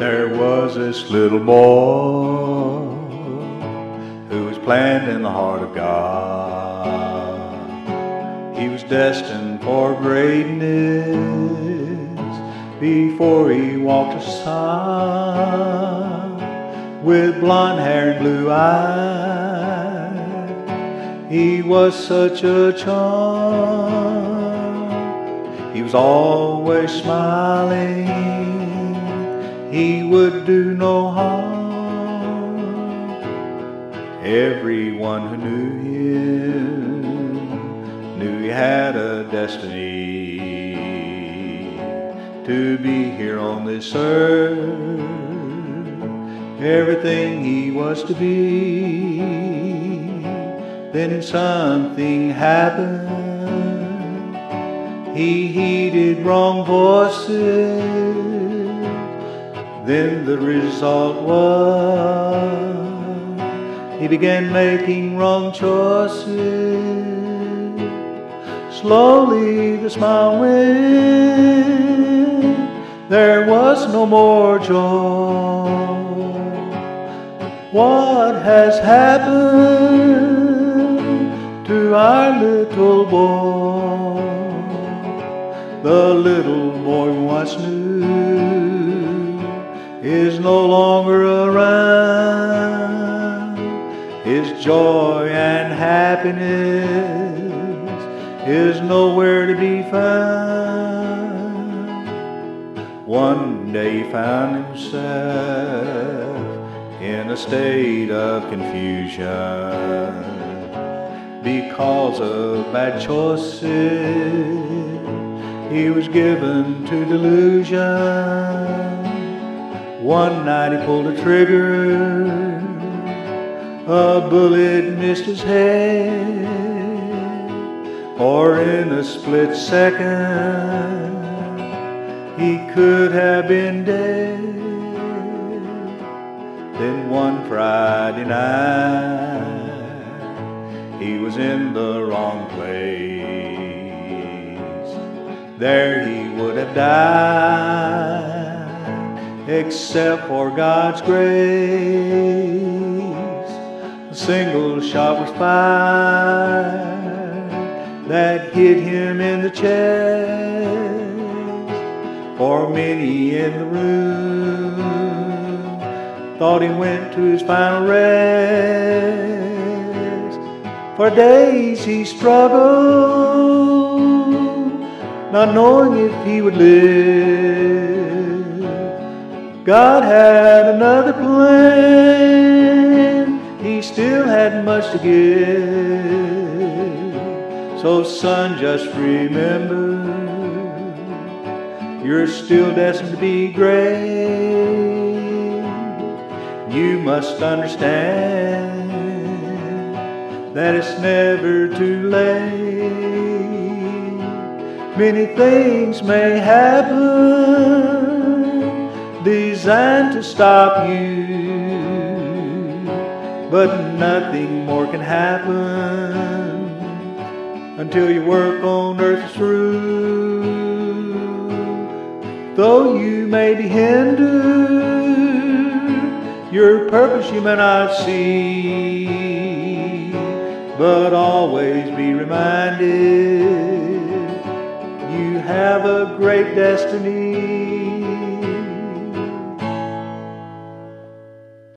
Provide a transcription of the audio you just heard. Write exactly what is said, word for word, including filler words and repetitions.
There was this little boy who was planned in the heart of God. He was destined for greatness before he walked aside. With blonde hair and blue eyes, he was such a charm. He was always smiling. He would do no harm. Everyone who knew him knew he had a destiny to be here on this earth, everything he was to be. Then something happened. He heeded wrong voices. Then the result was he began making wrong choices. Slowly the smile went. There was no more joy. What has happened to our little boy? The little boy once knew is no longer around. His joy and happiness is nowhere to be found. One day he found himself in a state of confusion because of bad choices. He was given to delusion. One night he pulled a trigger, a bullet missed his head, or in a split second he could have been dead. Then one Friday night he was in the wrong place. There he would have died except for God's grace. A single shot was fired that hit him in the chest. For many in the room thought he went to his final rest. For days he struggled, not knowing if he would live. God had another plan. He still had much to give. So son, just remember, you're still destined to be great. You must understand that it's never too late. Many things may happen designed to stop you, but nothing more can happen until your work on earth is through. Though you may be hindered, your purpose you may not see, but always be reminded you have a great destiny.